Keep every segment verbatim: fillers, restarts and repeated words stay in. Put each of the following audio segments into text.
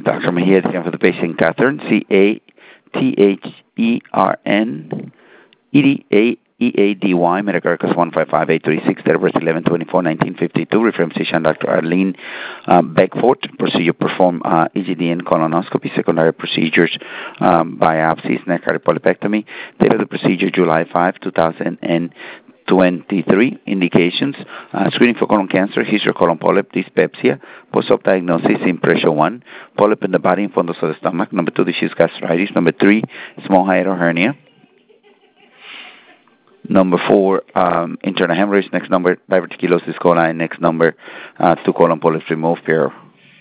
Doctor Mejia, the for the patient, Catherine, C A T H E R N E D A E A D Y, Medicare records one five five eight three six, date of birth eleven twenty-four nineteen fifty-two, reference physician Doctor Arlene uh, Beckford, procedure perform uh, E G D and colonoscopy, secondary procedures, um, biopsies, neck polypectomy, date of the procedure July fifth, two thousand twenty-three, indications, uh, screening for colon cancer, history of colon polyp, dyspepsia, post-op diagnosis, impression one, polyp in the body and fundus of the stomach, number two, diffuse gastritis, number three, small hiatal hernia, number four, um, internal hemorrhage, next number, diverticulosis coli, next number, uh, two colon polyps removed, pair.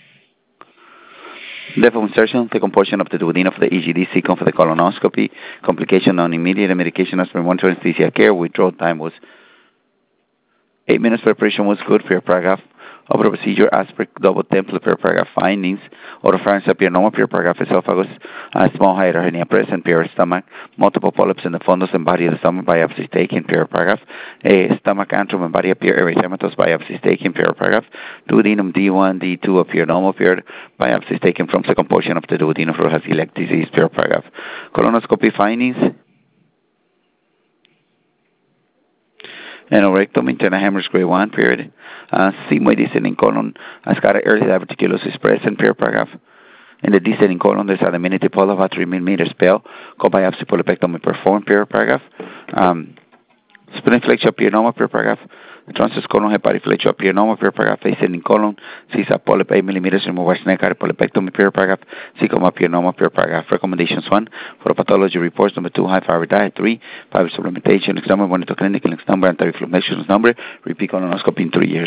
Left of insertion, second portion of the duodenum for the E G D, second for the colonoscopy, complication on immediate medication as per monitor anesthesia care, withdrawal time was eight minutes, preparation was good, per paragraph. Of the procedure, as per double template, per paragraph findings, oropharynx appear normal, per paragraph esophagus, uh, small hiatal hernia present, per stomach, multiple polyps in the fundus and body of the stomach, biopsies taken, per paragraph, a stomach antrum and body appear erythematous, biopsies taken, per paragraph, duodenum D one, D two appear normal, per biopsies taken from second portion of the duodenum for has celiac disease, per paragraph. Colonoscopy findings, anorectum, internal hemorrhage grade one, period. Uh, sigmoid descending colon, has got an early diverticulosis present, per paragraph. In the descending colon, there's a diminutive polyp about three millimeters spell, called biopsy polypectomy performed, per paragraph. Um, Spleniflex appear normal, per paragraph. Transverse colon hepatoflex appear normal, per paragraph. Ascending colon, sees a polyp eight millimeters removed by neck polypectomy, per paragraph. Cecum appear normal, per paragraph. Recommendations one, for pathology reports, number two, high fiber diet, three, fiber supplementation, next number, monitor clinical, next number, anti-inflammation, next number, repeat colonoscopy in three years.